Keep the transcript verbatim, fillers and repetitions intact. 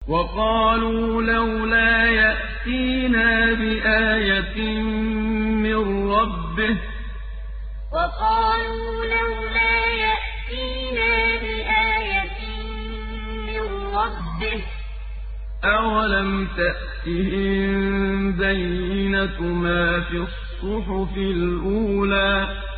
وقالوا لولا يأتينا بآية من ربه وقالوا لولا يأتينا بآية من ربه أولم تأتهم بينة ما في الصحف الأولى